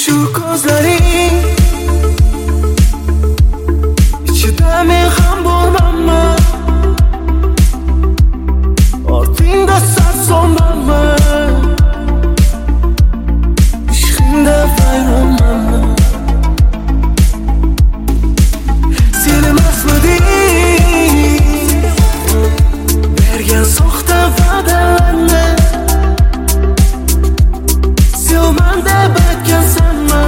Shu ko'zlaring ichida men ham bormanmi? Ortingda sarsonmanmi? Ishqingda vayronmanmi? Sen emasmiding bergan soxta va'dalarni? Sevman deb aytgansanmi?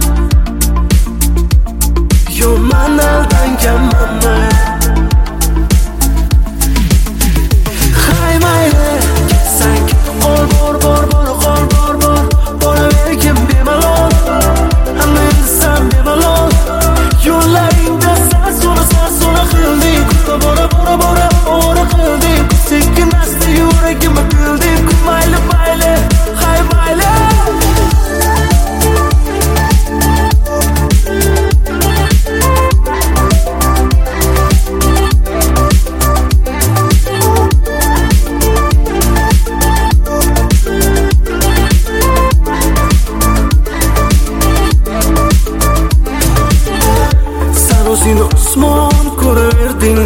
Yo, man aldanganmanmi? Hay mayli, ketsang ol, bor boravergin bemalol. Hamma inson bemalol. Yo'llaringda sar-so'ra qilding. Kuzda bora qilding. Sekin asta yuragimga kulding. Mayli, hay mayli. O'zing osmon ko'raverding,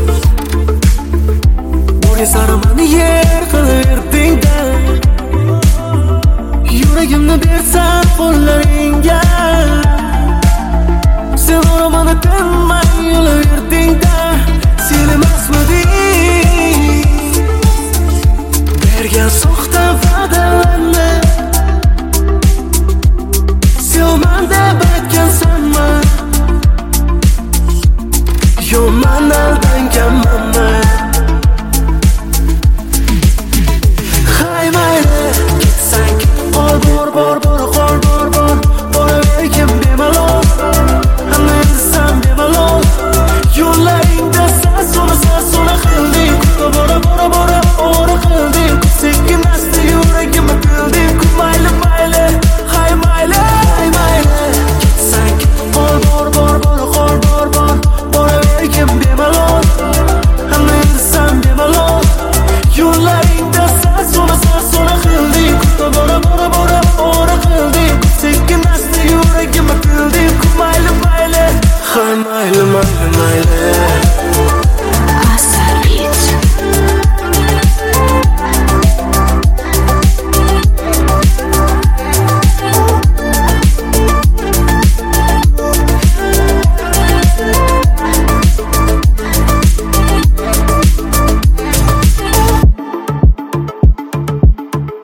bo'ri sari meni yer qilaverding-da. Yuragimni bersam qo'llaringga, sen o'ramani tinmay yo'laverding-da.